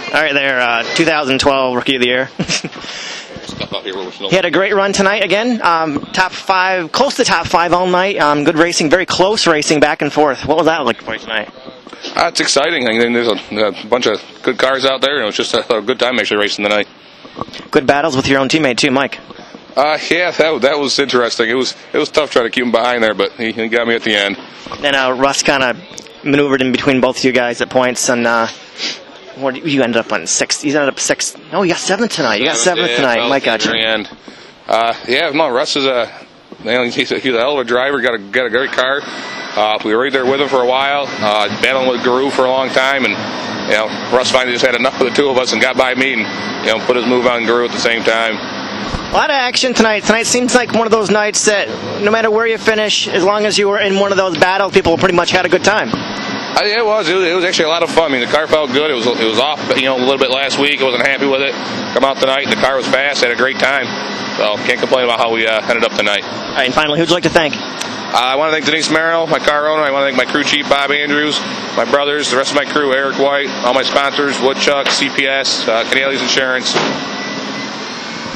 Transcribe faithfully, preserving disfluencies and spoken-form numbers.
All right, there, uh, two thousand twelve Rookie of the Year. He had a great run tonight again. Um, top five, close to top five all night. Um, good racing, very close racing back and forth. What was that like for you tonight? Uh, it's exciting. I mean, there's a, a bunch of good cars out there, and it was just a, a good time actually racing tonight. Good battles with your own teammate too, Mike. Uh, yeah, that that was interesting. It was it was tough trying to keep him behind there, but he, he got me at the end. And uh, Russ kind of maneuvered in between both of you guys at points, and uh, what you ended up on sixth. You ended up sixth. No, you got seventh tonight. You got seventh yeah, tonight. Mike got you. And uh, yeah, no, Russ is a man. He's a, he's a hell of a driver. Got a got a great car. Uh, we were right there with him for a while, uh, battling with Guru for a long time, and you know, Russ finally just had enough of the two of us and got by me, and you know, put his move on Guru at the same time. A lot of action tonight. Tonight seems like one of those nights that no matter where you finish, as long as you were in one of those battles, people pretty much had a good time. Uh, yeah, it was. It was. It was actually a lot of fun. I mean, the car felt good. It was. It was off, you know, a little bit last week. I wasn't happy with it. Come out tonight, the car was fast. Had a great time. So can't complain about how we uh, ended up tonight. All right, and finally, who'd you like to thank? Uh, I want to thank Denise Marino, my car owner. I want to thank my crew chief, Bob Andrews, my brothers, the rest of my crew, Eric White, all my sponsors, Woodchuck, C P S, uh, Canales Insurance.